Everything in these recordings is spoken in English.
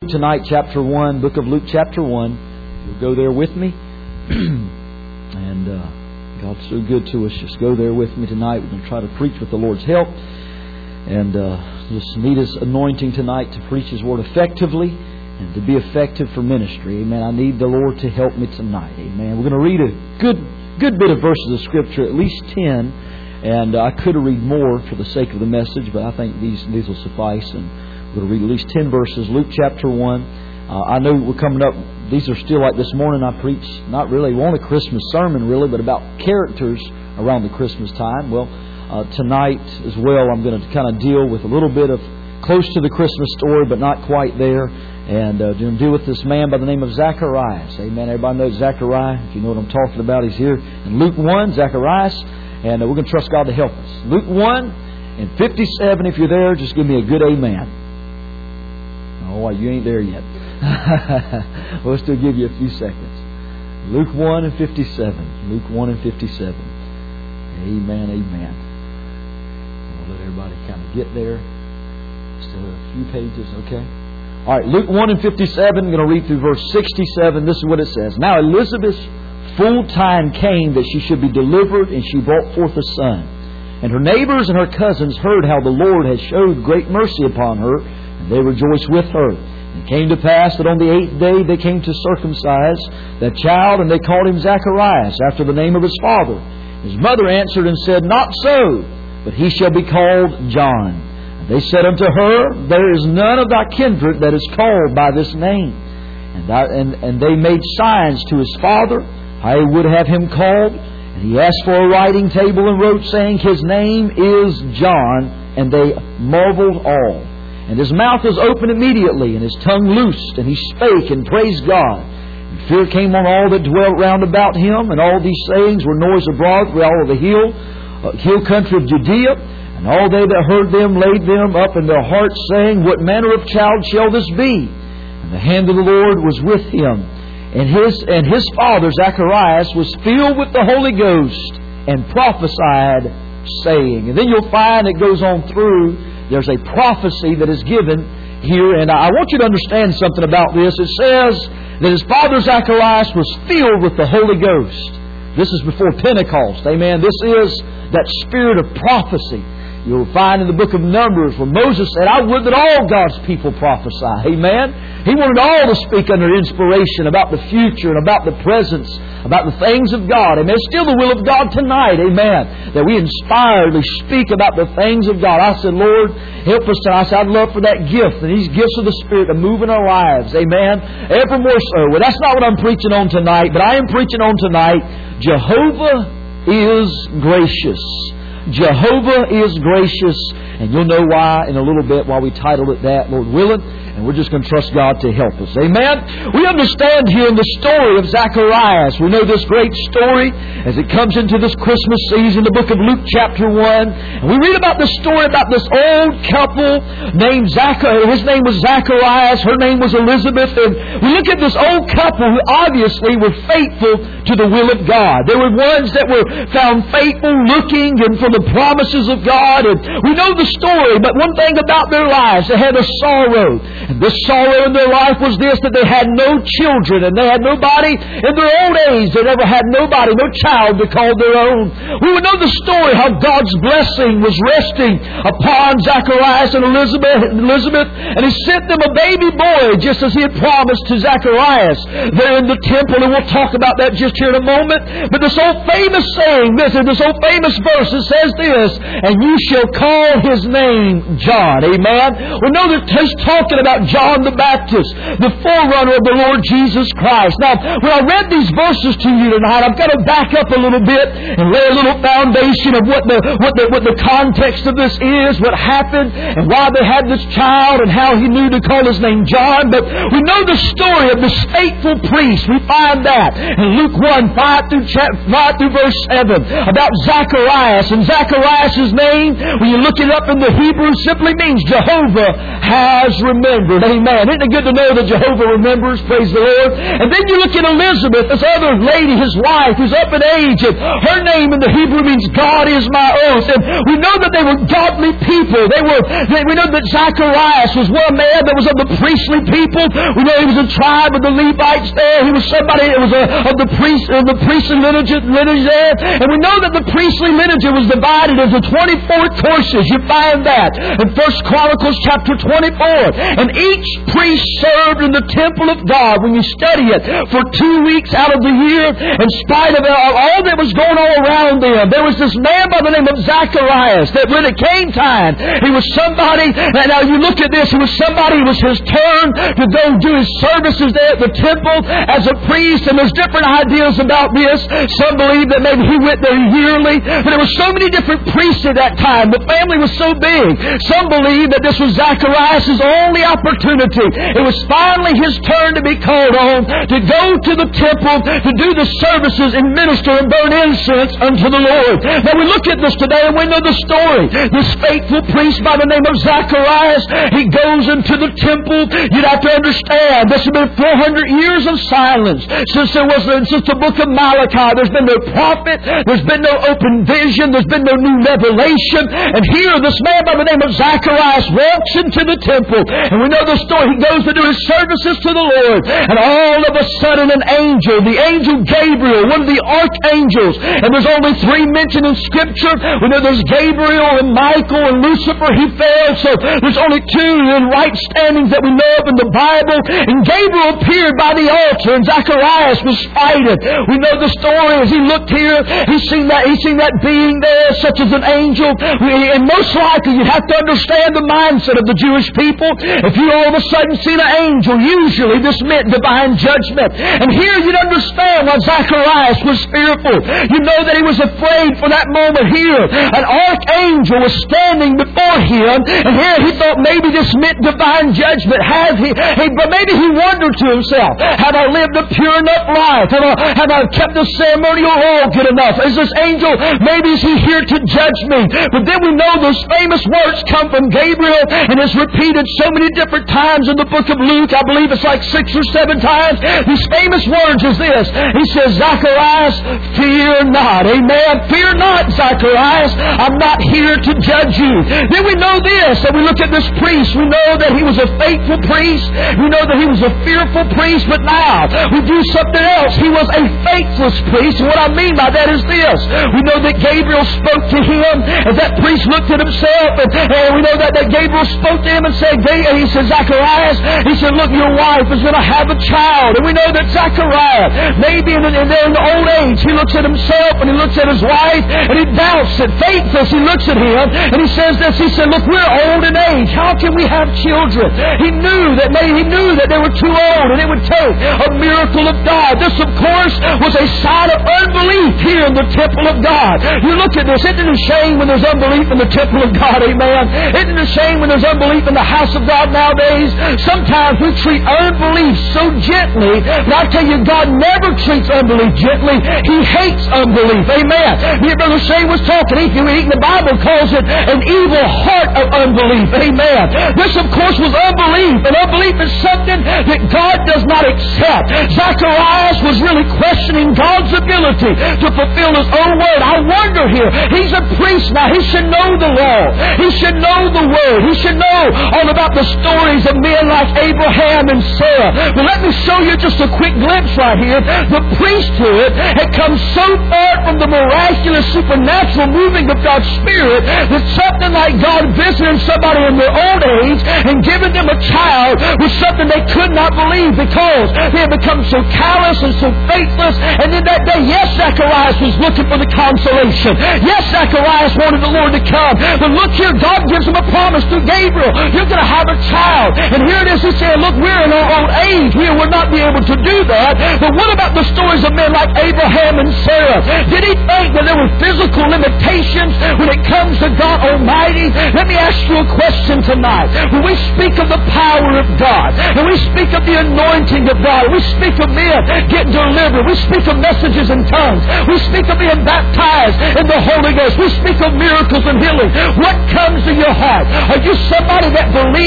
Tonight, chapter 1, book of Luke, chapter 1. You'll go there with me. And God's so good to us. Just go there with me tonight. We're going to try to preach with the Lord's help. And just need His anointing tonight to preach His Word effectively and to be effective for ministry. Amen. I need the Lord to help me tonight. Amen. We're going to read a good bit of verses of Scripture, at least 10. And I could have read more for the sake of the message, but I think these will suffice. And we'll read at least 10 verses. Luke chapter 1. I know we're coming up. These are still like this morning. I preached not really on a Christmas sermon, really, but about characters around the Christmas time. Well, tonight as well, I'm going to kind of deal with a little bit of close to the Christmas story, but not quite there. And going to deal with this man by the name of Zacharias. Amen. Everybody knows Zacharias. If you know what I'm talking about, he's here in Luke 1, Zacharias. And we're going to trust God to help us. Luke 1 and 57. If you're there, just give me a good amen. Oh, you ain't there yet. We'll still give you a few seconds. Luke 1 and 57. Luke 1 and 57. Amen, amen. I'll let everybody kind of get there. Still a few pages, okay? All right, Luke 1 and 57. I'm going to read through verse 67. This is what it says. Now Elizabeth's full time came that she should be delivered, and she brought forth a son. And her neighbors and her cousins heard how the Lord had showed great mercy upon her, and they rejoiced with her. And it came to pass that on the 8th day they came to circumcise that child, and they called him Zacharias, after the name of his father. His mother answered and said, Not so, but he shall be called John. And they said unto her, There is none of thy kindred that is called by this name. And they made signs to his father, how he would have him called. And he asked for a writing table and wrote, saying, His name is John. And they marveled all. And his mouth was open immediately, and his tongue loosed, and he spake and praised God. And fear came on all that dwelt round about him, and all these sayings were noised abroad through all of the hill country of Judea. And all they that heard them laid them up in their hearts, saying, What manner of child shall this be? And the hand of the Lord was with him. And his father Zacharias was filled with the Holy Ghost, and prophesied, saying. And then you'll find it goes on through. There's a prophecy that is given here, and I want you to understand something about this. It says that his father Zacharias was filled with the Holy Ghost. This is before Pentecost. Amen. This is that spirit of prophecy. You'll find in the book of Numbers where Moses said, I would that all God's people prophesy. Amen. He wanted all to speak under inspiration about the future and about the presence, about the things of God. Amen. It's still the will of God tonight. Amen. That we inspiredly speak about the things of God. I said, Lord, help us tonight. I said, I'd love for that gift and these gifts of the Spirit to move in our lives. Amen. Ever more so. Well, that's not what I'm preaching on tonight, but I am preaching on tonight, Jehovah is gracious. Jehovah is gracious. And you'll know why in a little bit, why we titled it that, Lord willing. And we're just going to trust God to help us. Amen. We understand here in the story of Zacharias. We know this great story as it comes into this Christmas season, the book of Luke chapter 1. And we read about the story about this old couple named Zacharias. His name was Zacharias. Her name was Elizabeth. And we look at this old couple who obviously were faithful to the will of God. They were ones that were found faithful, looking and for the promises of God. And we know the story, but one thing about their lives, they had a sorrow. And this sorrow in their life was this, that they had no children, and they had nobody in their old age. They never had nobody, no child to call their own. We would know the story how God's blessing was resting upon Zacharias and Elizabeth, and He sent them a baby boy, just as He had promised to Zacharias there in the temple. And we'll talk about that just here in a moment. But this old famous saying, this old famous verse, it says this, and you shall call his name John. Amen. We know that He's talking about John the Baptist, the forerunner of the Lord Jesus Christ. Now, when I read these verses to you tonight, I've got to back up a little bit and lay a little foundation of what the context of this is, what happened, and why they had this child, and how he knew to call his name John. But we know the story of this faithful priest. We find that in Luke 1, 5 through verse 7, about Zacharias. And Zacharias' name, when you look it up in the Hebrew, simply means Jehovah has remembered. remembered. Amen. Isn't it good to know that Jehovah remembers? Praise the Lord. And then you look at Elizabeth, this other lady, his wife, who's up in age, and her name in the Hebrew means God is my oath. And we know that they were godly people. We know that Zacharias was one man that was of the priestly people. We know he was a tribe of the Levites there. He was somebody that was of the priestly lineage there. And we know that the priestly lineage was divided into 24 courses. You find that in 1 Chronicles chapter 24. And each priest served in the temple of God, when you study it, for 2 weeks out of the year, in spite of all that was going on around them. There was this man by the name of Zacharias that when it came time, he was somebody, and now you look at this, he was somebody, it was his turn to go do his services there at the temple as a priest, and there's different ideas about this. Some believe that maybe he went there yearly, but there were so many different priests at that time. The family was so big. Some believe that this was Zacharias' only opportunity. It was finally his turn to be called on to go to the temple, to do the services and minister and burn incense unto the Lord. Now we look at this today and we know the story. This faithful priest by the name of Zacharias, he goes into the temple. You'd have to understand, this has been 400 years of silence since the book of Malachi. There's been no prophet, there's been no open vision, there's been no new revelation. And here this man by the name of Zacharias walks into the temple, and we know the story. He goes to do his services to the Lord, and all of a sudden an angel, the angel Gabriel, one of the archangels, and there's only 3 mentioned in Scripture. We know there's Gabriel and Michael and Lucifer. He fell, so there's only 2 in right standings that we know of in the Bible. And Gabriel appeared by the altar, and Zacharias was frightened. We know the story. As he looked here, he's seen that being there, such as an angel. And most likely, you have to understand the mindset of the Jewish people. If you all of a sudden seen an angel, usually this meant divine judgment. And here you'd understand why Zacharias was fearful. You know that he was afraid for that moment here. An archangel was standing before him, and here he thought maybe this meant divine judgment. But maybe he wondered to himself, have I lived a pure enough life? Have I kept the ceremonial law good enough? Is this angel, maybe is he here to judge me? But then we know those famous words come from Gabriel, and it's repeated so many different times in the book of Luke. I believe it's like 6 or 7 times. These famous words is this. He says, Zacharias, fear not. Amen. Fear not, Zacharias. I'm not here to judge you. Then we know this, that we look at this priest. We know that he was a faithful priest. We know that he was a fearful priest. But now, we do something else. He was a faithless priest. And what I mean by that is this. We know that Gabriel spoke to him, and that priest looked at himself, and we know that Gabriel spoke to him and said, he said, Zacharias, he said, look, your wife is going to have a child. And we know that Zacharias, maybe in the old age, he looks at himself and he looks at his wife and he doubts it. Faithless, he looks at him and he says this. He said, look, we're old in age. How can we have children? He knew that they were too old and it would take a miracle of God. This, of course, was a sign of unbelief here in the temple of God. You look at this. Isn't it a shame when there's unbelief in the temple of God? Amen. Isn't it a shame when there's unbelief in the house of God nowadays? Sometimes we treat unbelief so gently, but I tell you, God never treats unbelief gently. He hates unbelief. Amen. Here, Brother Shane was talking. The Bible calls it an evil heart of unbelief. Amen. This, of course, was unbelief. And unbelief is something that God does not accept. Zacharias was really questioning God's ability to fulfill His own word. I wonder here, he's a priest now. He should know the law. He should know the word. He should know all about the stories of men like Abraham and Sarah. But let me show you just a quick glimpse right here. The priesthood had come so far from the miraculous, supernatural moving of God's Spirit that something like God visiting somebody in their old age and giving them a child was something they could not believe because they had become so callous and so faithless. And in that day, yes, Zacharias was looking for the consolation. Yes, Zacharias wanted the Lord to come. But look here, God gives him a promise through Gabriel. You're going to have a child. And here it is, he said, look, we're in our old age. We will not be able to do that. But what about the stories of men like Abraham and Sarah? Did he think that there were physical limitations when it comes to God Almighty? Let me ask you a question tonight. When we speak of the power of God, and we speak of the anointing of God, we speak of men getting delivered, we speak of messages in tongues, we speak of being baptized in the Holy Ghost, we speak of miracles and healing. What comes to your heart? Are you somebody that believes,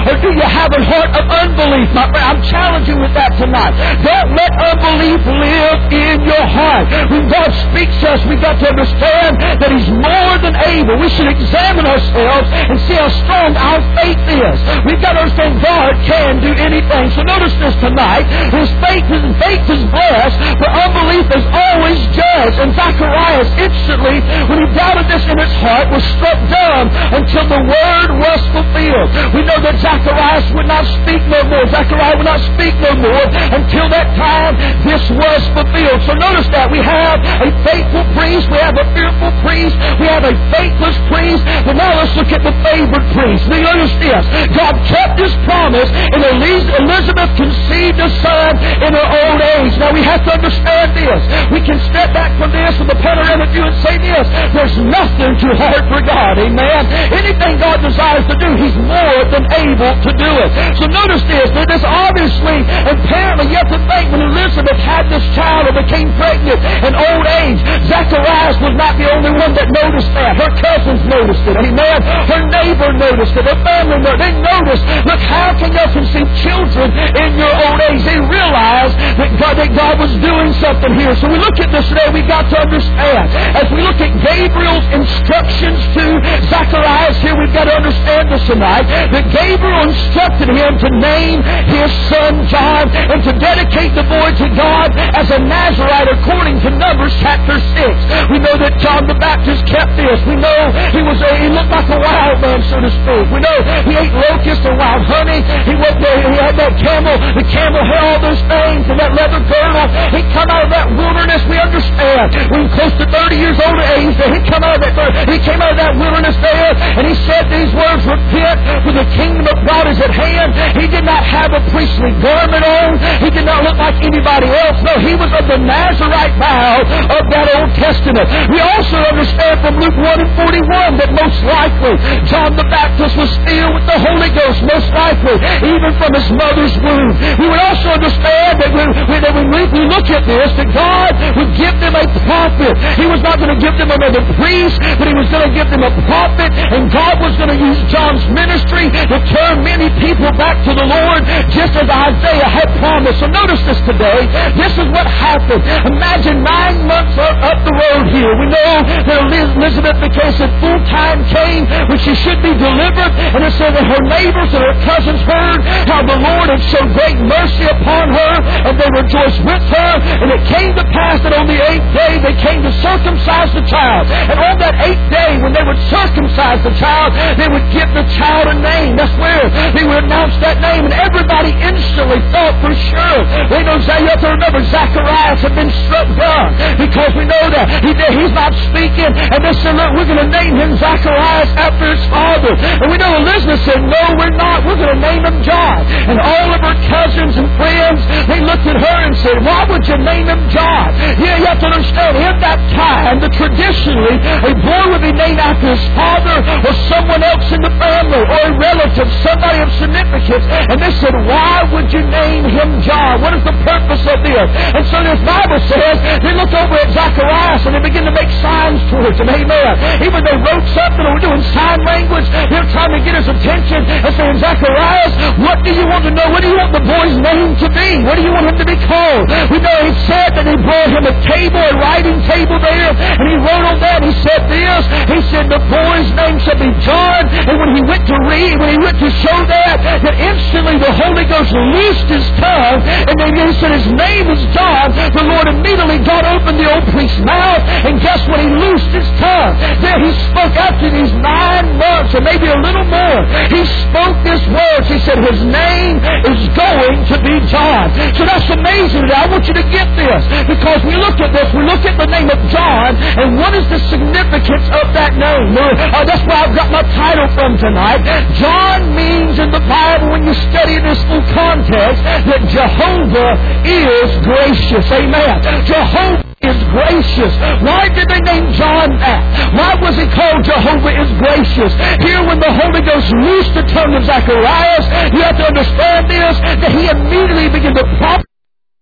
Or do you have a heart of unbelief? My friend, I'm challenging with that tonight. Don't let unbelief live in your heart. When God speaks to us, we've got to understand that He's more than able. We should examine ourselves and see how strong our faith is. We've got to understand God can do anything. So notice this tonight. His faith is blessed, but unbelief is always judged. And Zacharias instantly, when he doubted this in his heart, was struck dumb until the word was fulfilled. We know that Zacharias would not speak no more. Zacharias would not speak no more until that time this was fulfilled. So notice that we have a faithful priest, we have a fearful priest, we have a faithless priest, but now let's look at the favored priest. Now notice this. God kept His promise, and Elizabeth conceived a son in her old age. Now we have to understand this. We can step back from this with a panoramic view and say this: there's nothing too hard for God. Amen. Anything God desires to do, He's more than able to do it. So notice this. That this obviously, apparently, you have to think when Elizabeth had this child and became pregnant in old age, Zacharias was not the only one that noticed that. Her cousins noticed it. Amen. Her neighbor noticed it. Her family noticed it. They noticed, look, how can you conceive children in your old age? They realized that God was doing something here. So we look at this today, we've got to understand. As we look at Gabriel's instructions to Zacharias here, we've got to understand this tonight, that Gabriel instructed him to name his son John and to dedicate the boy to God as a Nazirite according to Numbers chapter 6. We know that John the Baptist kept this. We know he looked like a wild man, so to speak. We know he ate locusts and wild honey. He went there, he had that camel, the camel had all those things and that leather girdle. He'd come out of that wilderness, we understand. When close to 30 years old age, he came out of that wilderness there, and he said these words, repent, for the kingdom of God is at hand. He did not have a priestly garment on. He did not look like anybody else. No, he was of the Nazirite vow of that Old Testament. We also understand from Luke 1 and 41 that most likely John the Baptist was filled with the Holy Ghost, most likely, even from his mother's womb. We would also understand that when we look at this, that God would give them a prophet. He was not going to give them another priest, but He was going to give them a prophet, and God was going to use John's ministry to turn many people back to the Lord, just as Isaiah had promised. So notice this today. This is what happened. Imagine 9 months up the road here. We know that Elizabeth, because the full time came when she should be delivered, and it said that her neighbors and her cousins heard how the Lord had shown great mercy upon her, and they rejoiced with her. And it came to pass that on the 8th day they came to circumcise the child. And on that 8th day, when they would circumcise the child, they would give the child a name. That's where they would announce that name, and everybody instantly thought for sure. You have to remember, Zacharias had been struck dumb, because we know that he's not speaking, and they said, look, we're going to name him Zacharias after his father. And we know Elizabeth said, no, we're not. We're going to name him John. And all of her cousins and friends, they looked at her and said, why would you name him John? Yeah, you have to understand, in that time, traditionally, a boy would be named after his father or someone else in the family or a relative, somebody of significance. And they said, why would you name him John? What is the purpose of this? And so this Bible says, they looked over at Zacharias and they began to make signs towards him. Amen. Even they wrote something or were doing sign language. They were trying to get his attention and saying, Zacharias, what do you want to know? What do you want the boy's name to be? What do you want him to be called? We know he said that he brought him a table, a writing table there, and he wrote on that, he said this, he said the boy's name shall be John. And when he went to read, when he went to show that instantly the Holy Ghost loosed his tongue, and then he said his name is John. The Lord immediately God opened the old priest's mouth, and guess what? He loosed his tongue. Then he spoke after these 9 months, or maybe a little more. He spoke this words. He said his name is going to be John. So that's amazing. I want you to get this, because we look at this, we look at the name of John, and what is the significance of that name? That's where I've got my title from tonight. John means in the Bible, when you study this full context, that Jehovah is gracious. Amen. Jehovah is gracious. Why did they name John that? Why was he called Jehovah is gracious? Here, when the Holy Ghost loosed the tongue of Zacharias, you have to understand this, that he immediately began to prophesy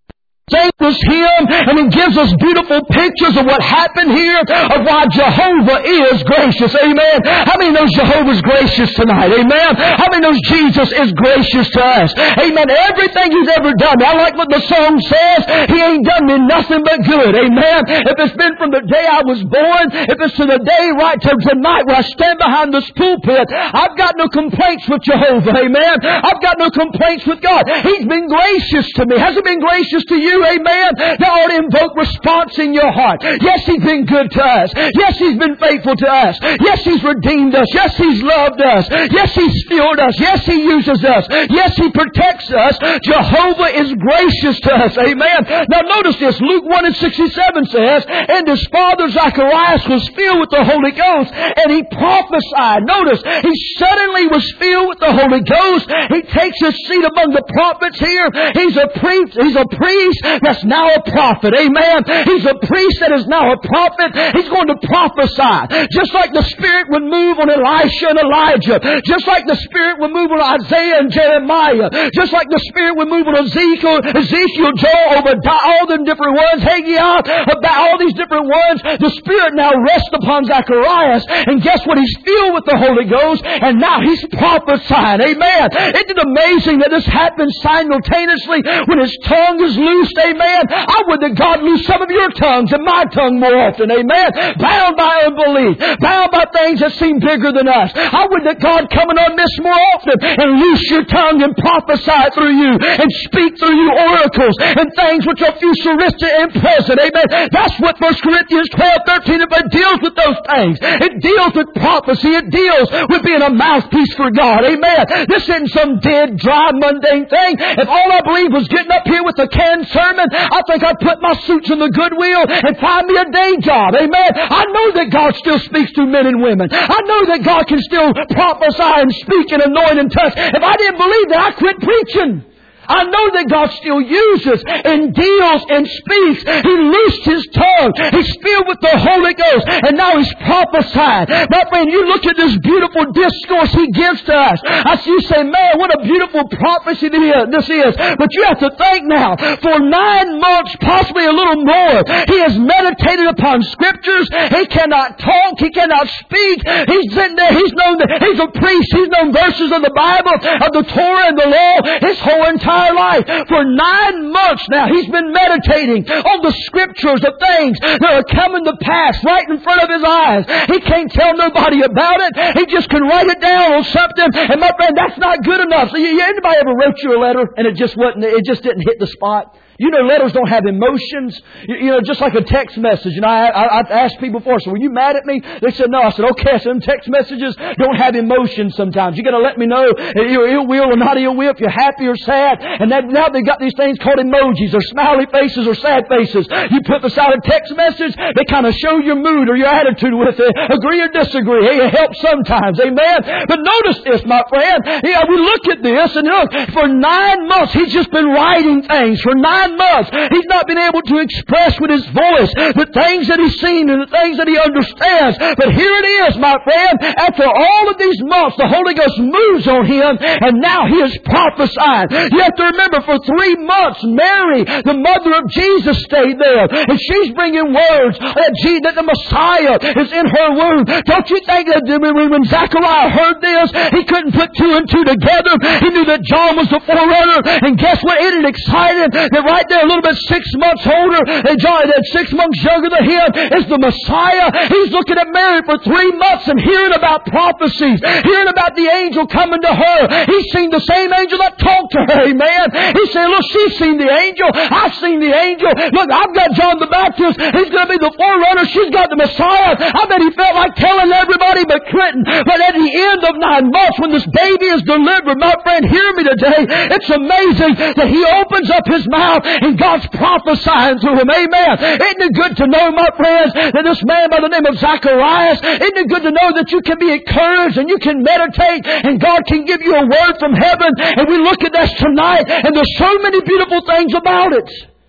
Sing this hymn, and it gives us beautiful pictures of what happened here, of why Jehovah is gracious. Amen. How many knows Jehovah's gracious tonight? Amen. How many knows Jesus is gracious to us? Amen. Everything He's ever done. I like what the song says. He ain't done me nothing but good. Amen. If it's been from the day I was born, if it's to the day right to tonight where I stand behind this pulpit, I've got no complaints with Jehovah. Amen. I've got no complaints with God. He's been gracious to me. Has He been gracious to you? Amen. Now ought to invoke response in your heart. Yes, He's been good to us. Yes, He's been faithful to us. Yes, He's redeemed us. Yes, He's loved us. Yes, He's filled us. Yes, He uses us. Yes, He protects us. Jehovah is gracious to us. Amen. Now notice this. Luke 1:67 says, and his father Zacharias was filled with the Holy Ghost, and he prophesied. Notice, he suddenly was filled with the Holy Ghost. He takes his seat among the prophets here. He's a priest. He's a priest that's now a prophet. Amen. He's a priest that is now a prophet. He's going to prophesy. Just like the Spirit would move on Elisha and Elijah. Just like the Spirit would move on Isaiah and Jeremiah. Just like the Spirit would move on Ezekiel, Joel, Obadiah, all the different ones, Haggai, about all these different ones. The Spirit now rests upon Zacharias. And guess what? He's filled with the Holy Ghost. And now he's prophesying. Amen. Isn't it amazing that this happens simultaneously when his tongue is loosed? Amen. I would that God loose some of your tongues and my tongue more often. Amen. Bound by unbelief. Bound by things that seem bigger than us. I would that God come in on this more often and loose your tongue and prophesy through you and speak through you oracles and things which are futuristic and present. Amen. That's what 1 Corinthians 12:13 it deals with those things. It deals with prophecy. It deals with being a mouthpiece for God. Amen. This isn't some dead, dry, mundane thing. If all I believe was getting up here with a canned sermon, I think I'd put my suits in the Goodwill and find me a day job. Amen. I know that God still speaks to men and women. I know that God can still prophesy and speak and anoint and touch. If I didn't believe that, I'd quit preaching. I know that God still uses and deals and speaks. He loosed His tongue. He's filled with the Holy Ghost. And now He's prophesying. My friend, you look at this beautiful discourse He gives to us. You say, man, what a beautiful prophecy this is. But you have to think now, for 9 months, possibly a little more, he has meditated upon Scriptures. He cannot talk. He cannot speak. He's sitting there. He's a priest. He's known verses of the Bible, of the Torah and the law, his whole entire life. For 9 months now, he's been meditating on the Scriptures of things that are coming to pass right in front of his eyes. He can't tell nobody about it. He just can write it down on something. And my friend, that's not good enough. So anybody ever wrote you a letter and it just didn't hit the spot? You know, letters don't have emotions. You know, just like a text message. You know, I've asked people before, so were you mad at me? They said, no. I said, okay. So them text messages don't have emotions sometimes. You got to let me know if you're ill will or not ill will, if you're happy or sad. And now they've got these things called emojis or smiley faces or sad faces. You put beside a text message, they kind of show your mood or your attitude with it. Agree or disagree. Hey, it helps sometimes. Amen. But notice this, my friend. Yeah, we look at this and look, for 9 months, he's just been writing things. For 9 months, he's not been able to express with his voice the things that he's seen and the things that he understands. But here it is, my friend. After all of these months, the Holy Ghost moves on him, and now he is prophesying. You have to remember, for 3 months, Mary, the mother of Jesus, stayed there, and she's bringing words that the Messiah is in her womb. Don't you think that when Zechariah heard this, he couldn't put 2 and 2 together? He knew that John was the forerunner, and guess what? It had excited that right there, a little bit 6 months older, and John, that 6 months younger than him, is the Messiah. He's looking at Mary for 3 months and hearing about prophecies, hearing about the angel coming to her. He's seen the same angel that talked to her, amen. He's saying, look, she's seen the angel. I've seen the angel. Look, I've got John the Baptist. He's going to be the forerunner. She's got the Messiah. I bet he felt like telling everybody but couldn't. But at the end of 9 months, when this baby is delivered, my friend, hear me today. It's amazing that he opens up his mouth and God's prophesying through him. Amen. Isn't it good to know, my friends, that this man by the name of Zacharias, isn't it good to know that you can be encouraged and you can meditate and God can give you a word from heaven? And we look at this tonight and there's so many beautiful things about it.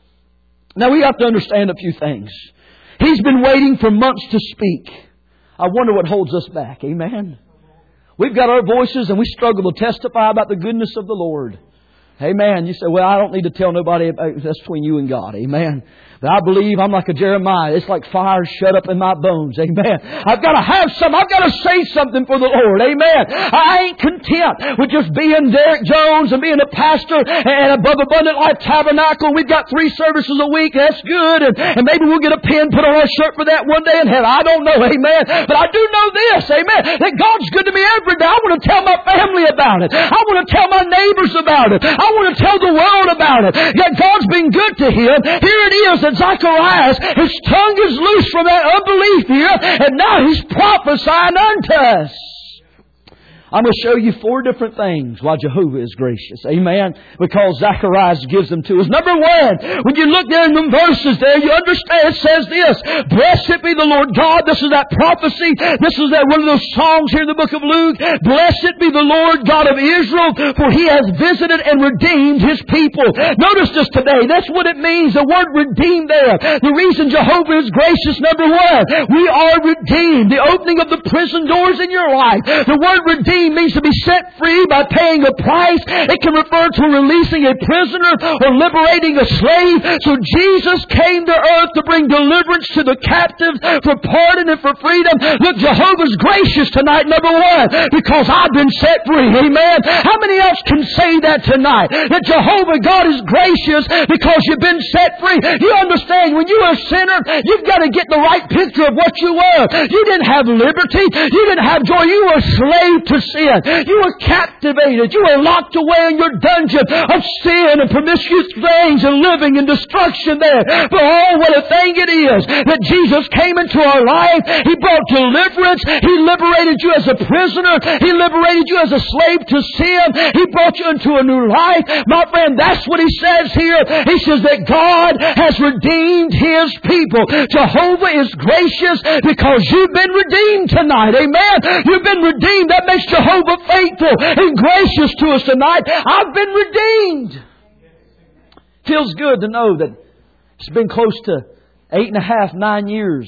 Now we have to understand a few things. He's been waiting for months to speak. I wonder what holds us back. Amen. We've got our voices and we struggle to testify about the goodness of the Lord. Amen. You say, well, I don't need to tell nobody. That's between you and God. Amen. But I believe I'm like a Jeremiah. It's like fire shut up in my bones. Amen. I've got to have some. I've got to say something for the Lord. Amen. I ain't content with just being Derek Jones and being a pastor and above Abundant Life Tabernacle. We've got 3 services a week. That's good. And maybe we'll get a pin put on our shirt for that one day in heaven. I don't know. Amen. But I do know this. Amen. That God's good to me every day. I want to tell my family about it. I want to tell my neighbors about it. I want to tell the world about it. Yet God's been good to him. Here it is that Zacharias, his tongue is loose from that unbelief here, and now he's prophesying unto us. I'm going to show you 4 different things why Jehovah is gracious. Amen. Because Zacharias gives them to us. Number 1, when you look there in the verses there, you understand it says this. Blessed be the Lord God. This is that prophecy. This is that one of those songs here in the book of Luke. Blessed be the Lord God of Israel, for He has visited and redeemed His people. Notice this today. That's what it means. The word redeemed there. The reason Jehovah is gracious, number 1, we are redeemed. The opening of the prison doors in your life. The word redeemed means to be set free by paying a price. It can refer to releasing a prisoner or liberating a slave. So Jesus came to earth to bring deliverance to the captives, for pardon and for freedom. Look, Jehovah's gracious tonight, number 1, because I've been set free. Amen. How many else can say that tonight? That Jehovah God is gracious because you've been set free. You understand, when you were a sinner, you've got to get the right picture of what you were. You didn't have liberty. You didn't have joy. You were a slave to sin. You were captivated. You were locked away in your dungeon of sin and promiscuous things and living in destruction there. But oh, what a thing it is that Jesus came into our life. He brought deliverance. He liberated you as a prisoner. He liberated you as a slave to sin. He brought you into a new life. My friend, that's what He says here. He says that God has redeemed His people. Jehovah is gracious because you've been redeemed tonight. Amen. You've been redeemed. That makes Jehovah faithful and gracious to us tonight. I've been redeemed. Feels good to know that it's been close to 8.5, 9 years.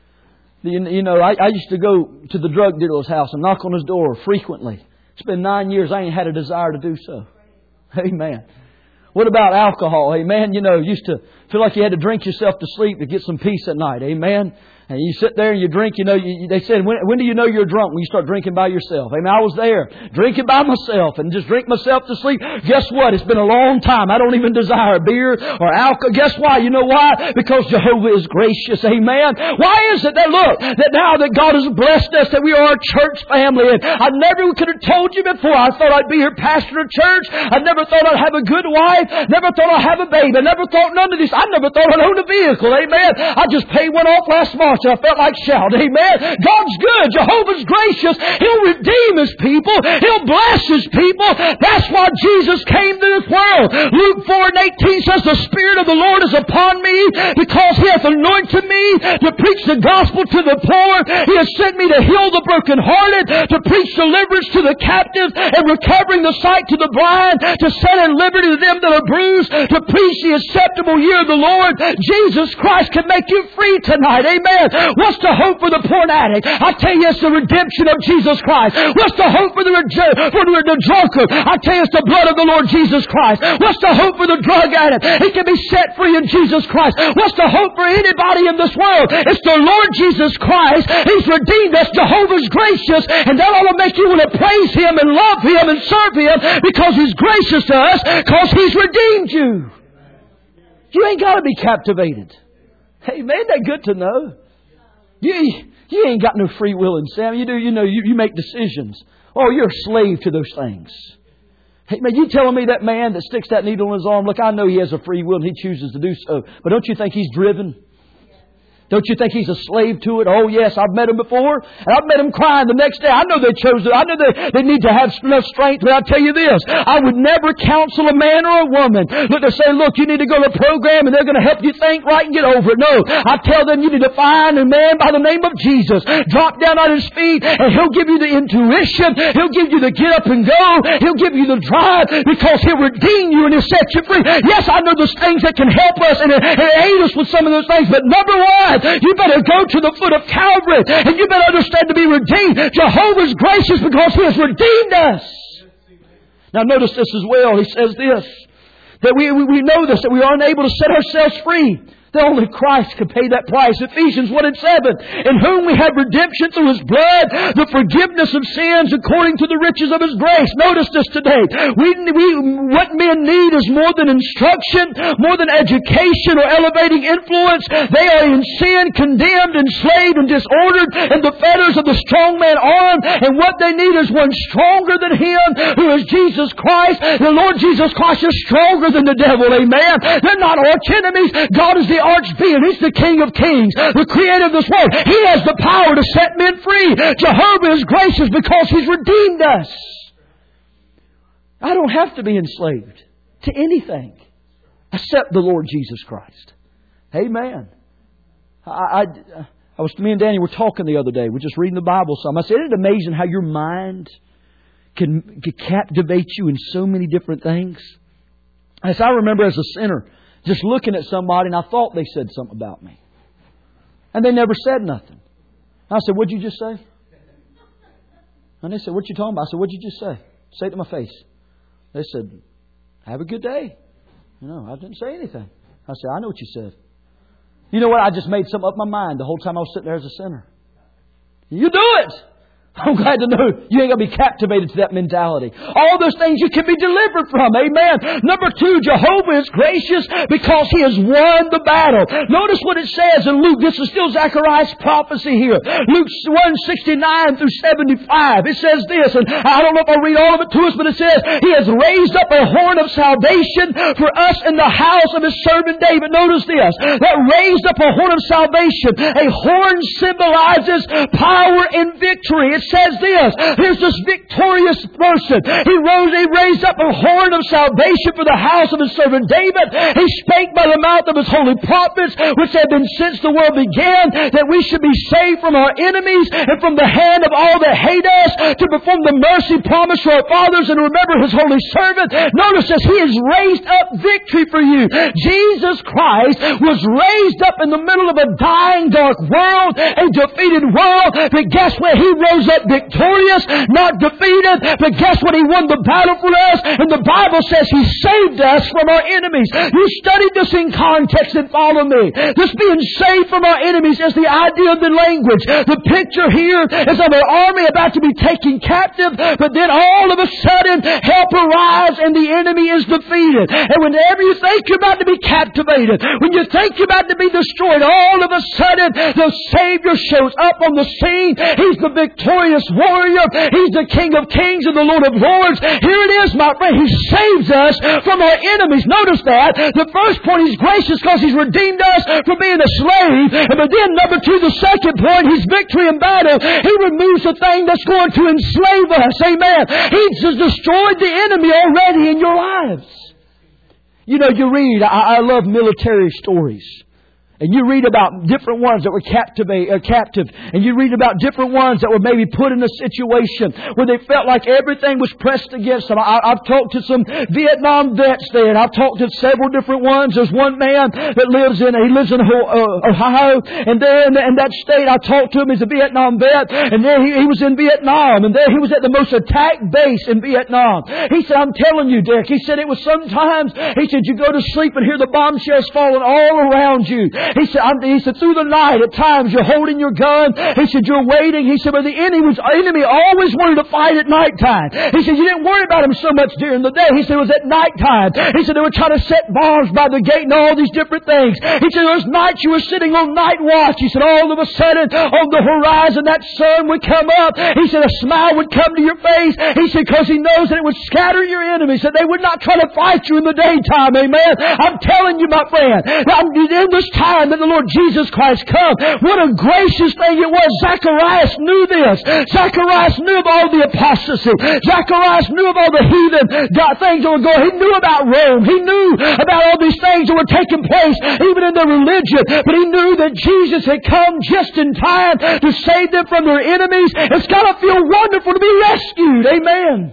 You know, I used to go to the drug dealer's house and knock on his door frequently. It's been 9 years. I ain't had a desire to do so. Amen. What about alcohol? Amen. You know, used to feel like you had to drink yourself to sleep to get some peace at night. Amen. And you sit there and you drink, you know, they said, when do you know you're drunk? When you start drinking by yourself. Amen. I was there, drinking by myself and just drink myself to sleep. Guess what? It's been a long time. I don't even desire beer or alcohol. Guess why? You know why? Because Jehovah is gracious. Amen. Why is it that, look, that now that God has blessed us, that we are a church family, and I never could have told you before. I thought I'd be here pastor of church. I never thought I'd have a good wife. Never thought I'd have a baby. I never thought none of this. I never thought I'd own a vehicle. Amen. I just paid one off last March. I felt like shouting. Amen. God's good. Jehovah's gracious. He'll redeem His people. He'll bless His people. That's why Jesus came to this world. Luke 4:18 says, the Spirit of the Lord is upon me because He hath anointed me to preach the gospel to the poor. He has sent me to heal the brokenhearted, to preach deliverance to the captives and recovering the sight to the blind, to set at liberty to them that are bruised, to preach the acceptable year of the Lord. Jesus Christ can make you free tonight. Amen. What's the hope for the porn addict? I tell you, it's the redemption of Jesus Christ. What's the hope for the drunkard? I tell you, it's the blood of the Lord Jesus Christ. What's the hope for the drug addict? He can be set free in Jesus Christ. What's the hope for anybody in this world? It's the Lord Jesus Christ. He's redeemed us. Jehovah's gracious, and that ought to make you want to praise Him and love Him and serve Him because He's gracious to us, because He's redeemed you. You ain't got to be captivated. Hey, man, that good to know. You ain't got no free will in Sam. You do, you know, you make decisions. Oh, you're a slave to those things. Hey, man, you telling me that man that sticks that needle in his arm, look, I know he has a free will and he chooses to do so. But don't you think he's driven? Don't you think he's a slave to it? Oh, yes, I've met him before. And I've met him crying the next day. I know they chose it. I know they need to have enough strength. But I'll tell you this. I would never counsel a man or a woman. Look, they say, look, you need to go to a program and they're going to help you think right and get over it. No. I tell them you need to find a man by the name of Jesus. Drop down on His feet and He'll give you the intuition. He'll give you the get up and go. He'll give you the drive because He'll redeem you and He'll set you free. Yes, I know there's things that can help us and aid us with some of those things. But number 1, you better go to the foot of Calvary and you better understand to be redeemed. Jehovah's gracious because He has redeemed us. Now notice this as well. He says this, that we know this, that we are unable to set ourselves free. That only Christ could pay that price. Ephesians 1:7. In whom we have redemption through His blood, the forgiveness of sins according to the riches of His grace. Notice this today. What men need is more than instruction, more than education or elevating influence. They are in sin, condemned, enslaved, and disordered in the fetters of the strong man arm. And what they need is one stronger than Him, who is Jesus Christ. The Lord Jesus Christ is stronger than the devil. Amen. They're not arch enemies. God is the arch being. He's the King of Kings, the Creator of this world. He has the power to set men free. Jehovah is gracious because He's redeemed us. I don't have to be enslaved to anything except the Lord Jesus Christ. Amen. Me and Danny were talking the other day. We're just reading the Bible some. I said, isn't it amazing how your mind can captivate you in so many different things? As I remember as a sinner, just looking at somebody and I thought they said something about me. And they never said nothing. I said, what'd you just say? And they said, what you talking about? I said, what'd you just say? Say it to my face. They said, have a good day. I didn't say anything. I said, I know what you said. You know what? I just made something up in my mind the whole time I was sitting there as a sinner. You do it! I'm glad to know you ain't going to be captivated to that mentality. All those things you can be delivered from. Amen. Number 2, Jehovah is gracious because He has won the battle. Notice what it says in Luke. This is still Zechariah's prophecy here. Luke 1:69 through 75. It says this, and I don't know if I'll read all of it to us, but it says, He has raised up a horn of salvation for us in the house of His servant David. Notice this. That raised up a horn of salvation. A horn symbolizes power and victory. It says this. Here's this victorious person. He raised up a horn of salvation for the house of His servant David. He spake by the mouth of His holy prophets, which have been since the world began, that we should be saved from our enemies and from the hand of all that hate us, to perform the mercy promised to our fathers and remember His holy servant. Notice this. He has raised up victory for you. Jesus Christ was raised up in the middle of a dying, dark world, a defeated world. But guess what? He rose up victorious, not defeated. But guess what? He won the battle for us. And the Bible says He saved us from our enemies. You studied this in context and follow me. This being saved from our enemies is the idea of the language. The picture here is of an army about to be taken captive, but then all of a sudden help arrives and the enemy is defeated. And whenever you think you're about to be captivated, when you think you're about to be destroyed, all of a sudden the Savior shows up on the scene. He's the victorious warrior. He's the King of Kings and the Lord of Lords. Here it is, my friend. He saves us from our enemies. Notice that. The first point, He's gracious because He's redeemed us from being a slave. But then number 2, the second point, His victory in battle. He removes the thing that's going to enslave us. Amen. He's destroyed the enemy already in your lives. You read, I love military stories. And you read about different ones that were captive. And you read about different ones that were maybe put in a situation where they felt like everything was pressed against them. I've talked to some Vietnam vets there, and I've talked to several different ones. There's one man that lives in Ohio, and there in that state, I talked to him. He's a Vietnam vet, and there he was in Vietnam, and there he was at the most attacked base in Vietnam. He said, I'm telling you, Dick, he said it was sometimes, he said, you go to sleep and hear the bombshells falling all around you. He said, through the night, at times, you're holding your gun. He said, you're waiting. He said, but the enemy always wanted to fight at nighttime. He said, you didn't worry about him so much during the day. He said, it was at nighttime. He said, they were trying to set bombs by the gate and all these different things. He said, there was nights you were sitting on night watch. He said, all of a sudden, on the horizon, that sun would come up. He said, a smile would come to your face. He said, because He knows that it would scatter your enemies, that they would not try to fight you in the daytime. Amen. I'm telling you, my friend, in this time, that the Lord Jesus Christ come. What a gracious thing it was. Zacharias knew this. Zacharias knew of all the apostasy. Zacharias knew of all the heathen things that were going. He knew about Rome. He knew about all these things that were taking place, even in their religion. But he knew that Jesus had come just in time to save them from their enemies. It's got to feel wonderful to be rescued. Amen.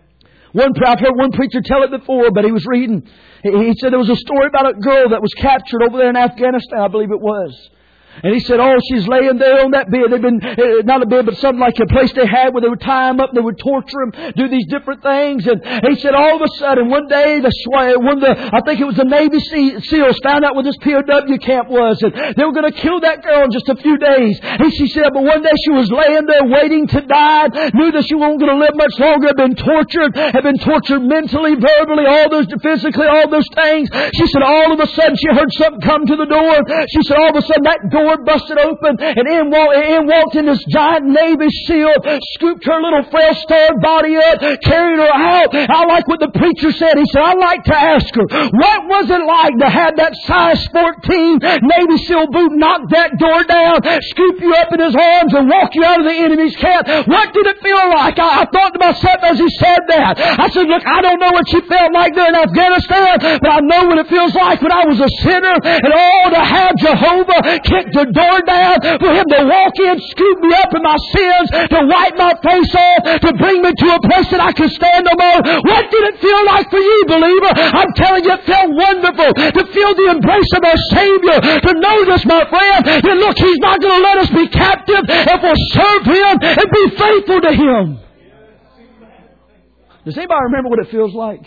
I've heard one preacher tell it before, but he was reading. He said there was a story about a girl that was captured over there in Afghanistan, I believe it was. And he said, oh, she's laying there on that bed. They've been, not a bed, but something like a place they had where they would tie him up and they would torture him, do these different things. And he said, all of a sudden, one day, I think it was the Navy SEALs found out where this POW camp was. And they were going to kill that girl in just a few days. And she said, but one day she was laying there waiting to die, knew that she wasn't going to live much longer, had been tortured mentally, verbally, physically, all those things. She said, all of a sudden, she heard something come to the door. She said, all of a sudden, that door busted open, and in walked in this giant Navy SEAL, scooped her little frail, starved body up, carried her out. I like what the preacher said. He said, I'd like to ask her, what was it like to have that size 14 Navy SEAL boot knock that door down, scoop you up in his arms, and walk you out of the enemy's camp? What did it feel like? I thought to myself as he said that. I said, look, I don't know what she felt like there in Afghanistan, but I know what it feels like when I was a sinner, and to have Jehovah kick the door down, for Him to walk in, scoop me up in my sins, to wipe my face off, to bring me to a place that I can stand no more. What did it feel like for you, believer? I'm telling you, it felt wonderful to feel the embrace of our Savior, to know this, my friend, that look, He's not going to let us be captive if we'll serve Him and be faithful to Him. Does anybody remember what it feels like?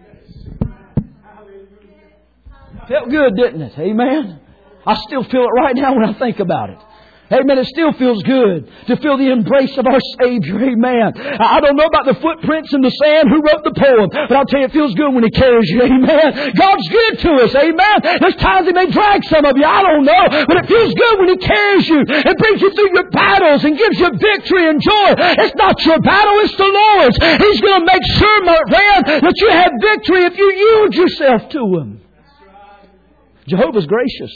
Felt good, didn't it? Amen. I still feel it right now when I think about it. Amen. It still feels good to feel the embrace of our Savior. Amen. I don't know about the footprints in the sand, who wrote the poem, but I'll tell you, it feels good when He carries you. Amen. God's good to us. Amen. There's times He may drag some of you. I don't know. But it feels good when He carries you and brings you through your battles and gives you victory and joy. It's not your battle, it's the Lord's. He's going to make sure, my friend, that you have victory if you yield yourself to Him. Jehovah's gracious.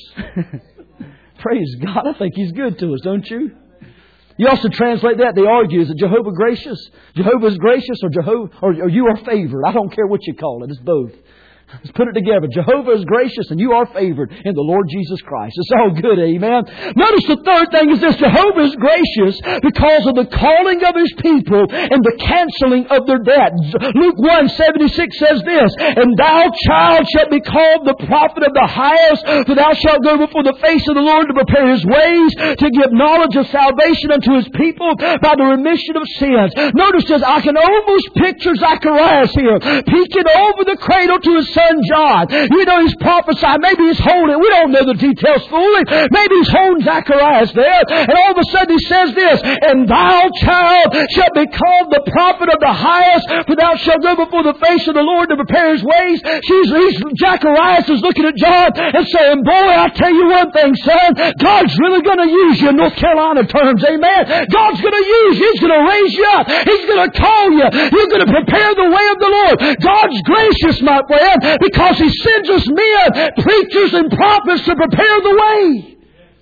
Praise God. I think He's good to us, don't you? You also translate that. They argue, is it Jehovah gracious? Jehovah is gracious, or you are favored. I don't care what you call it. It's both. Let's put it together. Jehovah is gracious and you are favored in the Lord Jesus Christ. It's all good, amen. Notice the third thing is this. Jehovah is gracious because of the calling of His people and the canceling of their debt. Luke 1:76 says this, and thou, child, shalt be called the prophet of the highest, for thou shalt go before the face of the Lord to prepare His ways, to give knowledge of salvation unto His people by the remission of sins. Notice this. I can almost picture Zacharias here, peeking over the cradle to his son John. You know, he's prophesying. Maybe he's holding. We don't know the details fully. Maybe he's holding Zacharias there. And all of a sudden he says this, and thou, child, shalt be called the prophet of the highest, for thou shalt go before the face of the Lord to prepare His ways. Zacharias is looking at John and saying, boy, I tell you one thing, son, God's really going to use you in North Carolina terms. Amen. God's going to use you. He's going to raise you up. He's going to call you. You're going to prepare the way of the Lord. God's gracious, my friend, because He sends us men, preachers and prophets to prepare the way.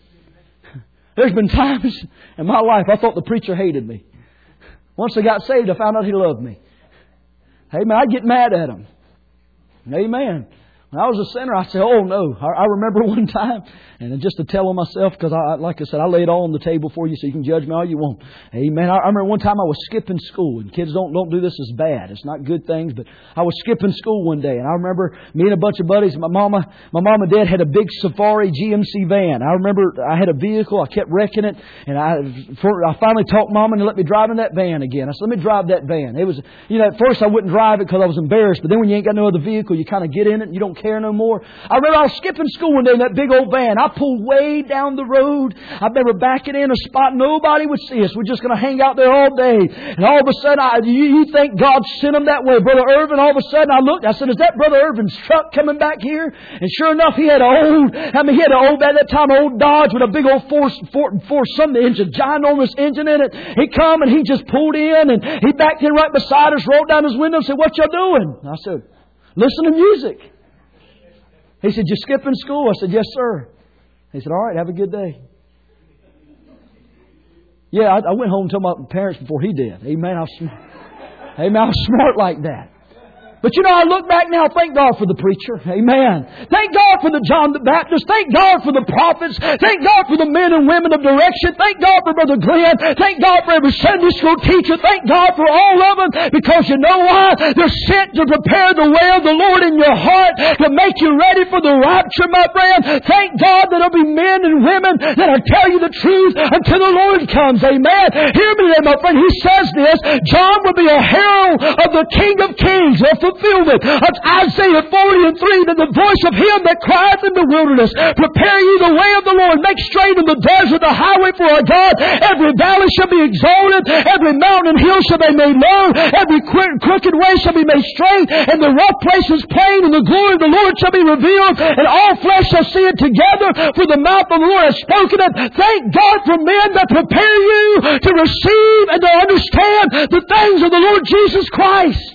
There's been times in my life I thought the preacher hated me. Once I got saved, I found out he loved me. Amen. I'd get mad at him. Amen. When I was a sinner, I said, oh no. I remember one time, and just to tell on myself, because like I said, I lay it all on the table for you so you can judge me all you want. Amen. I remember one time I was skipping school, and kids don't do this as bad. It's not good things, but I was skipping school one day, and I remember me and a bunch of buddies, my mom and dad had a big Safari GMC van. I remember I had a vehicle, I kept wrecking it, and I finally talked Mama to let me drive in that van again. I said, let me drive that van. It was, at first I wouldn't drive it because I was embarrassed, but then when you ain't got no other vehicle, you kind of get in it and you don't care no more. I remember I was skipping school one day in that big old van. I pulled way down the road. I remember backing in a spot nobody would see us. We're just going to hang out there all day. And all of a sudden, you think God sent them that way. Brother Irvin, all of a sudden I looked. I said, is that Brother Irvin's truck coming back here? And sure enough, he had at that time, an old Dodge with a big old four-something engine, ginormous engine in it. He come and he just pulled in and he backed in right beside us, rolled down his window and said, what y'all doing? And I said, listen to music. He said, you skipping school? I said, yes, sir. He said, all right, have a good day. Yeah, I went home and told my parents before he did. Amen. I was smart like that. But you know, I look back now, thank God for the preacher. Amen. Thank God for the John the Baptist. Thank God for the prophets. Thank God for the men and women of direction. Thank God for Brother Glenn. Thank God for every Sunday school teacher. Thank God for all of them. Because you know why? They're sent to prepare the way of the Lord in your heart, to make you ready for the rapture, my friend. Thank God that there'll be men and women that'll tell you the truth until the Lord comes. Amen. Hear me there, my friend. He says this. John will be a herald of the King of Kings. Fulfillment of Isaiah 40:3, that the voice of Him that crieth in the wilderness, prepare ye the way of the Lord, make straight in the desert the highway for our God. Every valley shall be exalted, every mountain and hill shall be made low, every crooked way shall be made straight, and the rough places plain, and the glory of the Lord shall be revealed, and all flesh shall see it together, for the mouth of the Lord has spoken it. Thank God for men that prepare you to receive and to understand the things of the Lord Jesus Christ.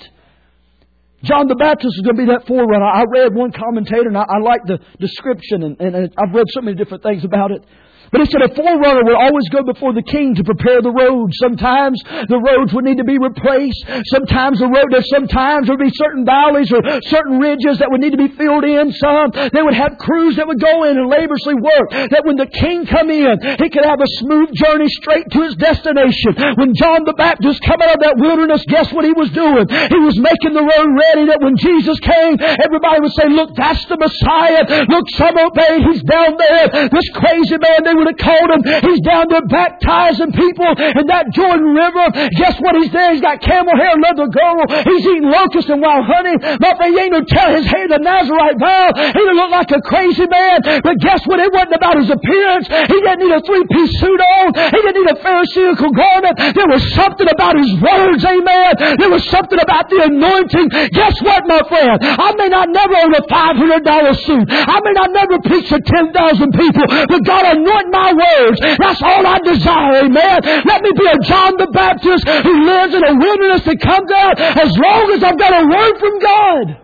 John the Baptist is going to be that forerunner. I read one commentator, and I like the description, and I've read so many different things about it. But he said a forerunner will always go before the king to prepare the road. Sometimes the roads would need to be replaced. Sometimes there would be certain valleys or certain ridges that would need to be filled in. Some, they would have crews that would go in and laboriously work. That when the king come in, he could have a smooth journey straight to his destination. When John the Baptist come out of that wilderness, guess what he was doing? He was making the road ready, that when Jesus came, everybody would say, look, that's the Messiah. Look, some obey. He's down there. This crazy man, they would have called him. He's down there baptizing people in that Jordan River. Guess what he's there? He's got camel hair, leather girdle. He's eating locusts and wild honey. My friend, you ain't gonna tell his hair the Nazarite vow. He didn't look like a crazy man. But guess what? It wasn't about his appearance. He didn't need a three-piece suit on. He didn't need a Pharisaical garment. There was something about his words, amen. There was something about the anointing. Guess what, my friend? I may not never own a $500 suit. I may not never preach to 10,000 people. But God anoint my words. That's all I desire, amen. Let me be a John the Baptist who lives in a wilderness that comes out as long as I've got a word from God.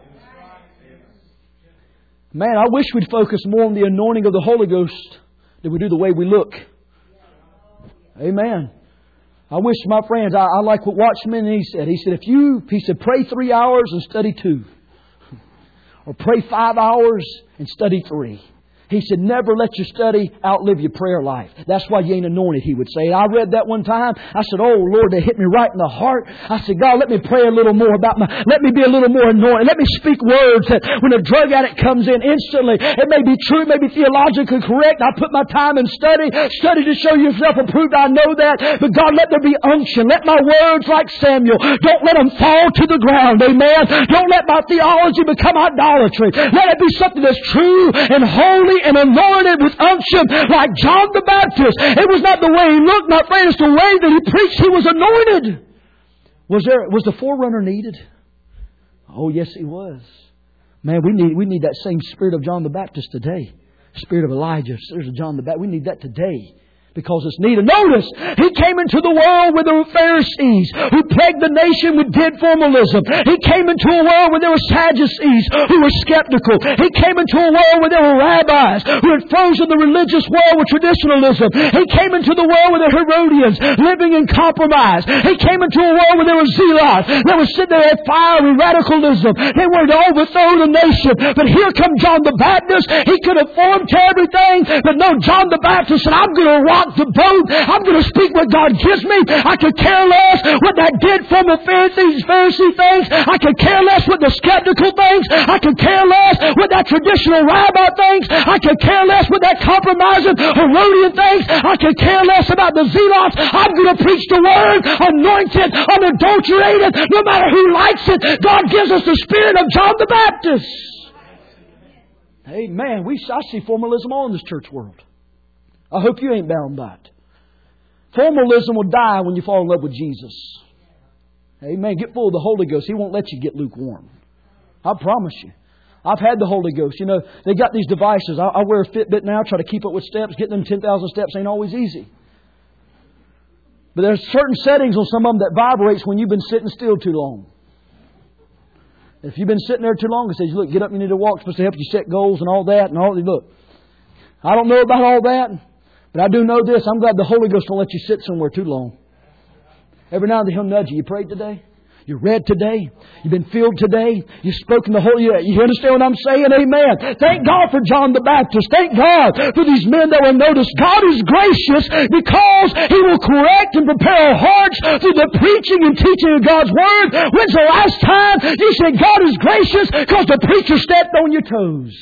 Man, I wish we'd focus more on the anointing of the Holy Ghost than we do the way we look. Amen. I wish, my friends, I like what Watchman he said. He said, pray 3 hours and study 2. Or pray 5 hours and study 3. He said, never let your study outlive your prayer life. That's why you ain't anointed, he would say. I read that one time. I said, oh, Lord, they hit me right in the heart. I said, God, let me pray a little more let me be a little more anointed. Let me speak words that when a drug addict comes in instantly, it may be true, it may be theologically correct. I put my time in study to show yourself approved. I know that. But God, let there be unction. Let my words like Samuel, don't let them fall to the ground. Amen. Don't let my theology become idolatry. Let it be something that's true and holy and anointed with unction like John the Baptist. It was not the way he looked, my friend. It's the way that he preached. He was anointed. Was the forerunner needed? Oh, yes, he was. Man, we need that same spirit of John the Baptist today. Spirit of Elijah. There's a John the Baptist. We need that today. Because it's needed. Notice, He came into the world with the Pharisees who plagued the nation with dead formalism. He came into a world where there were Sadducees who were skeptical. He came into a world where there were rabbis who had frozen the religious world with traditionalism. He came into the world with the Herodians living in compromise. He came into a world where there were zealots that were sitting there at fiery radicalism. They wanted to overthrow the nation. But here comes John the Baptist. He could have formed to everything. But no, John the Baptist said, I'm going to rock the boat. I'm going to speak what God gives me. I could care less what that did from the Pharisee things. I could care less what the skeptical things. I could care less what that traditional rabbi thinks. I could care less what that compromising Herodian things. I could care less about the zealots. I'm going to preach the word, anointed, unadulterated, no matter who likes it. God gives us the spirit of John the Baptist. Amen. I see formalism all in this church world. I hope you ain't bound by it. Formalism will die when you fall in love with Jesus. Amen. Get full of the Holy Ghost. He won't let you get lukewarm. I promise you. I've had the Holy Ghost. You know, they got these devices. I wear a Fitbit now, try to keep up with steps. Getting them 10,000 steps ain't always easy. But there's certain settings on some of them that vibrates when you've been sitting still too long. If you've been sitting there too long, it says, look, get up, you need to walk. It's supposed to help you set goals and all that. Look, I don't know about all that. But I do know this. I'm glad the Holy Ghost won't let you sit somewhere too long. Every now and then He'll nudge you. You prayed today? You read today. You've been filled today. You've spoken the whole... You understand what I'm saying? Amen. Thank God for John the Baptist. Thank God for these men that will notice. God is gracious because He will correct and prepare our hearts through the preaching and teaching of God's Word. When's the last time you said God is gracious because the preacher stepped on your toes?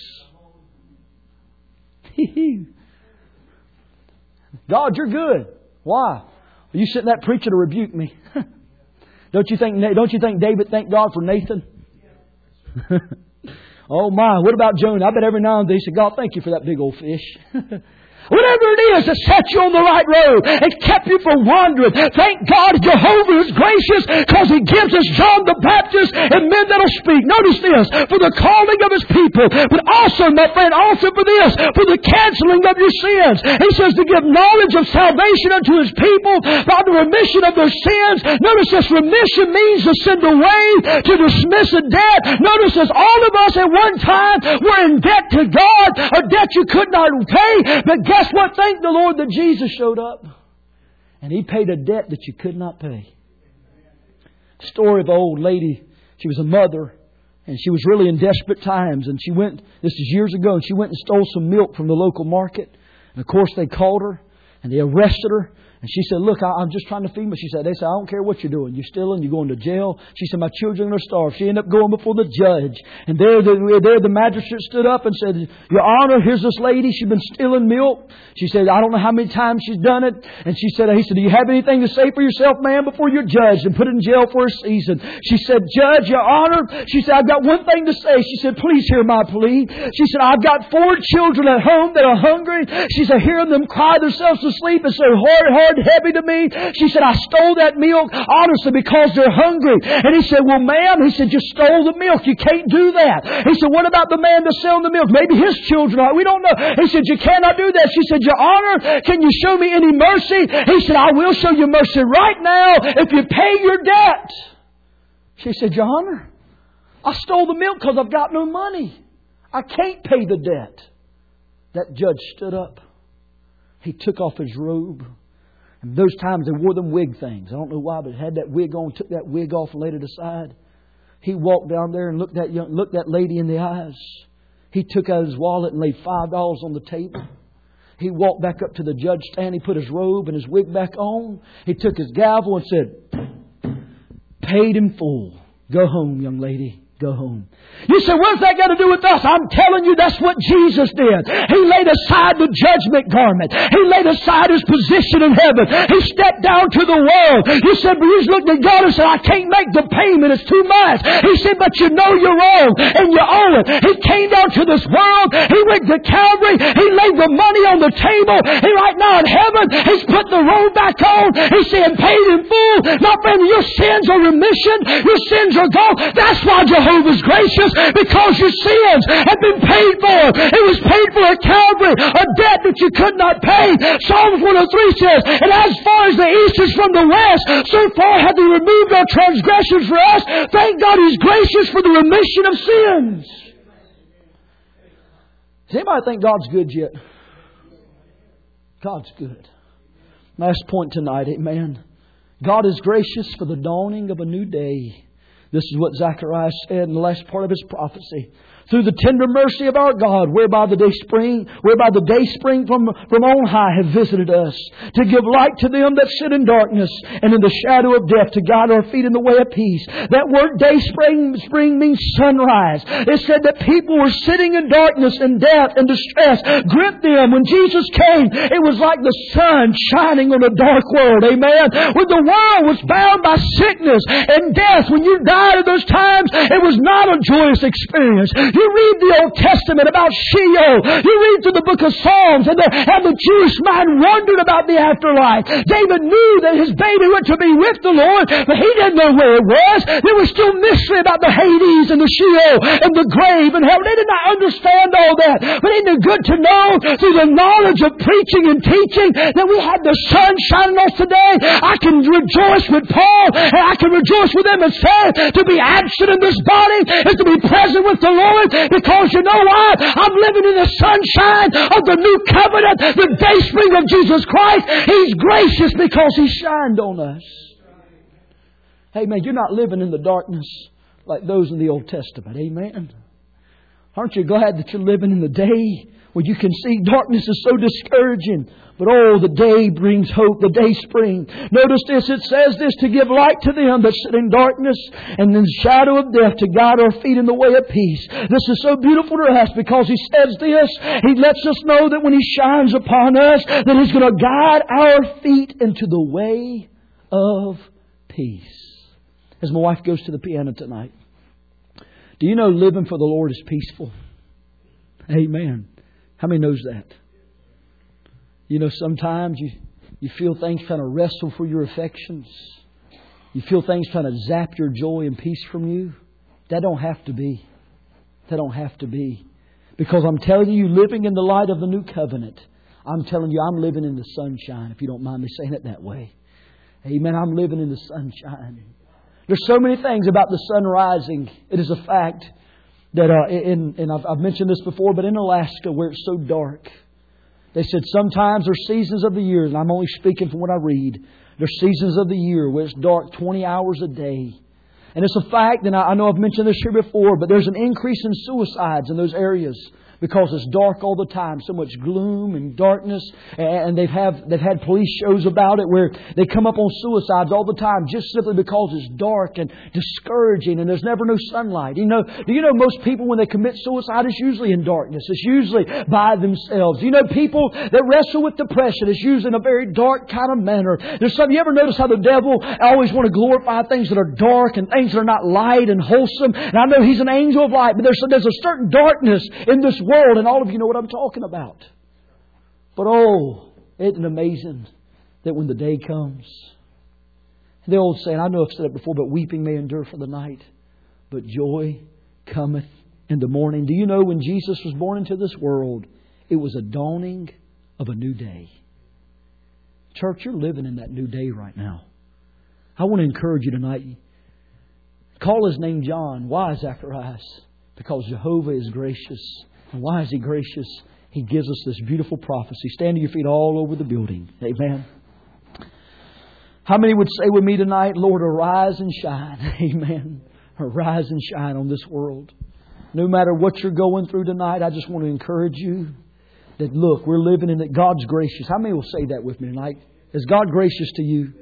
God, you're good. Why? You sent that preacher to rebuke me. Don't you think David thanked God for Nathan? Oh my, what about Jonah? I bet every now and then he said, God, thank you for that big old fish. Whatever it is that set you on the right road and kept you from wandering. Thank God Jehovah is gracious because He gives us John the Baptist and men that'll speak. Notice this, for the calling of His people, but also, my friend, also for this, for the canceling of your sins. He says to give knowledge of salvation unto His people by the remission of their sins. Notice this, remission means to send away, to dismiss a debt. Notice this, all of us at one time were in debt to God, a debt you could not pay, but guess what? Thank the Lord that Jesus showed up. And He paid a debt that you could not pay. Story of an old lady. She was a mother. And she was really in desperate times. And she went, this is years ago, and she went and stole some milk from the local market. And of course they called her. And they arrested her. And she said, look, I'm just trying to feed me. She said, they said, I don't care what you're doing. You're stealing. You're going to jail. She said, my children are starved. She ended up going before the judge. And there the magistrate stood up and said, Your Honor, here's this lady. She's been stealing milk. She said, I don't know how many times she's done it. And he said, do you have anything to say for yourself, ma'am, before you're judged and put in jail for a season? She said, Judge, Your Honor, she said, I've got one thing to say. She said, please hear my plea. She said, I've got 4 children at home that are hungry. She said, hearing them cry themselves to sleep is so hard, heavy to me. She said, I stole that milk honestly because they're hungry. And he said, well, ma'am, he said, you stole the milk. You can't do that. He said, what about the man that's selling the milk? Maybe his children are. We don't know. He said, you cannot do that. She said, Your Honor, can you show me any mercy? He said, I will show you mercy right now if you pay your debt. She said, Your Honor, I stole the milk because I've got no money. I can't pay the debt. That judge stood up. He took off his robe. And those times they wore them wig things. I don't know why, but had that wig on, took that wig off and laid it aside. He walked down there and looked that lady in the eyes. He took out his wallet and laid $5 on the table. He walked back up to the judge stand. He put his robe and his wig back on. He took his gavel and said, paid in full. Go home, young lady. Go home. You say, what's that got to do with us? I'm telling you, that's what Jesus did. He laid aside the judgment garment. He laid aside His position in heaven. He stepped down to the world. You said, but you looked at God and said, I can't make the payment. It's too much. He said, but you know you're wrong and you owe it. He came down to this world. He went to Calvary. He laid the money on the table. He right now in heaven, He's put the robe back on. He's saying, paid in full. My friend, your sins are remission. Your sins are gone. That's why Jehovah's gracious, because your sins have been paid for. It was paid for at Calvary, a debt that you could not pay. Psalms 103 says, and as far as the east is from the west, so far hath He removed our transgressions for us. Thank God He's gracious for the remission of sins. Does anybody think God's good yet? God's good. Last point tonight, amen. God is gracious for the dawning of a new day. This is what Zechariah said in the last part of his prophecy. Through the tender mercy of our God, whereby the day spring from on high have visited us, to give light to them that sit in darkness and in the shadow of death, to guide our feet in the way of peace. That word day spring means sunrise. It said that people were sitting in darkness and death and distress gripped them. When Jesus came, it was like the sun shining on a dark world. Amen. When the world was bound by sickness and death, when you died at those times, it was not a joyous experience. You read the Old Testament about Sheol. You read through the book of Psalms and the Jewish mind wondered about the afterlife. David knew that his baby went to be with the Lord, but he didn't know where it was. There was still mystery about the Hades and the Sheol and the grave and hell. They did not understand all that. But isn't it good to know through the knowledge of preaching and teaching that we had the sun shining on us today? I can rejoice with Paul and I can rejoice with them and say to be absent in this body is to be present with the Lord. Because you know what? I'm living in the sunshine of the new covenant, the day spring of Jesus Christ. He's gracious because He shined on us. Amen. You're not living in the darkness like those in the Old Testament. Amen. Aren't you glad that you're living in the day where you can see darkness is so discouraging? But oh, the day brings hope, the day spring. Notice this, it says this, to give light to them that sit in darkness and in the shadow of death, to guide our feet in the way of peace. This is so beautiful to us because He says this. He lets us know that when He shines upon us, that He's going to guide our feet into the way of peace. As my wife goes to the piano tonight, do you know living for the Lord is peaceful? Amen. How many knows that? You know, sometimes you feel things trying to wrestle for your affections. You feel things trying to zap your joy and peace from you. That don't have to be. That don't have to be. Because I'm telling you, living in the light of the new covenant, I'm telling you, I'm living in the sunshine, if you don't mind me saying it that way. Amen. I'm living in the sunshine. There's so many things about the sun rising. It is a fact that, and I've mentioned this before, but in Alaska where it's so dark, they said sometimes there's seasons of the year, and I'm only speaking from what I read, there's seasons of the year where it's dark 20 hours a day. And it's a fact, and I know I've mentioned this here before, but there's an increase in suicides in those areas because it's dark all the time, so much gloom and darkness. And they've had police shows about it where they come up on suicides all the time just simply because it's dark and discouraging and there's never no sunlight. Do you know most people when they commit suicide, it's usually in darkness. It's usually by themselves. You know, people that wrestle with depression, it's usually in a very dark kind of manner. You ever notice how the devil always want to glorify things that are dark and things that are not light and wholesome? And I know he's an angel of light, but there's a certain darkness in this world, and all of you know what I'm talking about. But oh, isn't it amazing that when the day comes, the old saying, I know I've said it before, but weeping may endure for the night, but joy cometh in the morning. Do you know when Jesus was born into this world, it was a dawning of a new day. Church, you're living in that new day right now. I want to encourage you tonight. Call His name John. Why, Zacharias? Because Jehovah is gracious. And why is He gracious? He gives us this beautiful prophecy. Stand to your feet all over the building. Amen. How many would say with me tonight, Lord, arise and shine. Amen. Arise and shine on this world. No matter what you're going through tonight, I just want to encourage you that, look, we're living in it. God's gracious. How many will say that with me tonight? Is God gracious to you?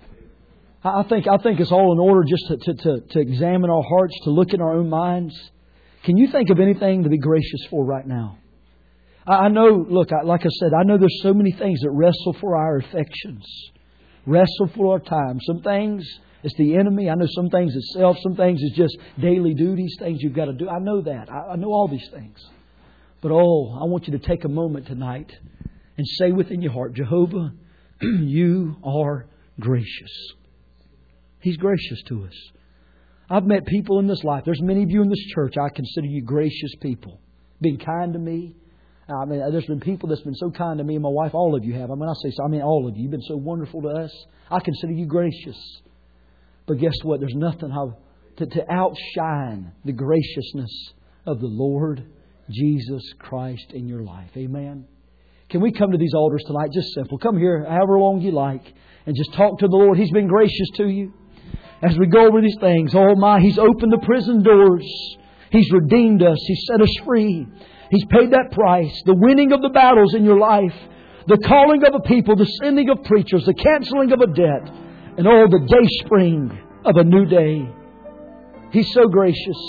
I think it's all in order just to examine our hearts, to look in our own minds. Can you think of anything to be gracious for right now? I know, look, like I said, I know there's so many things that wrestle for our affections, wrestle for our time. Some things, it's the enemy. I know some things it's self. Some things it's just daily duties, things you've got to do. I know that. I know all these things. But oh, I want you to take a moment tonight and say within your heart, Jehovah, You are gracious. He's gracious to us. I've met people in this life. There's many of you in this church. I consider you gracious people. Being kind to me. I mean, there's been people that's been so kind to me and my wife. All of you have. I mean all of you. You've been so wonderful to us. I consider you gracious. But guess what? There's nothing to outshine the graciousness of the Lord Jesus Christ in your life. Amen. Can we come to these altars tonight? Just simple. Come here however long you like and just talk to the Lord. He's been gracious to you. As we go over these things, oh my, He's opened the prison doors. He's redeemed us. He's set us free. He's paid that price. The winning of the battles in your life. The calling of a people. The sending of preachers. The canceling of a debt. And oh, the day spring of a new day. He's so gracious.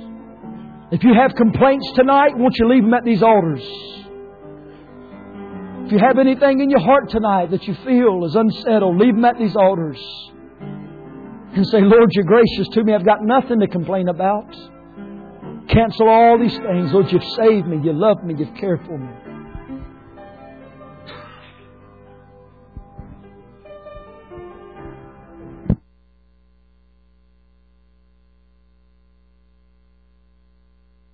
If you have complaints tonight, won't you leave them at these altars? If you have anything in your heart tonight that you feel is unsettled, leave them at these altars. And say, Lord, You're gracious to me. I've got nothing to complain about. Cancel all these things. Lord, You've saved me. You love me. You've cared for me.